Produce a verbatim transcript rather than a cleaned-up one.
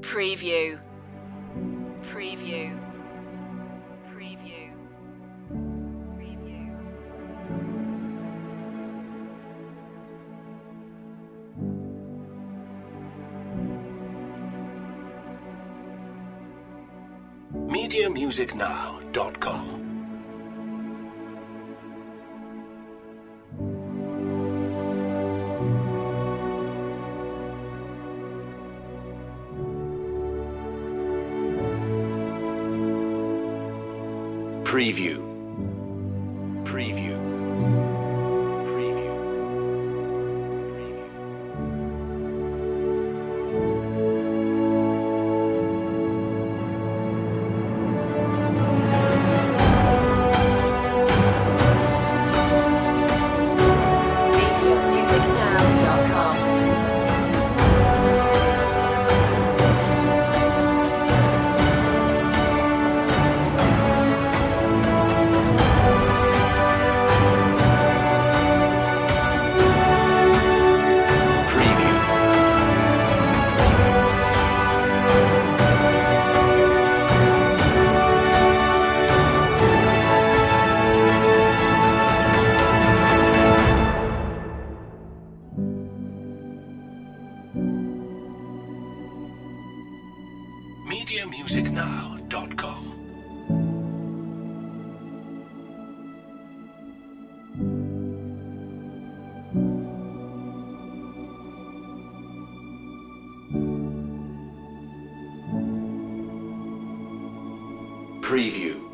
Preview. Preview. Preview. Preview. media music now dot com. Preview. Preview. Preview. media music now dot com. media music now dot com. Preview.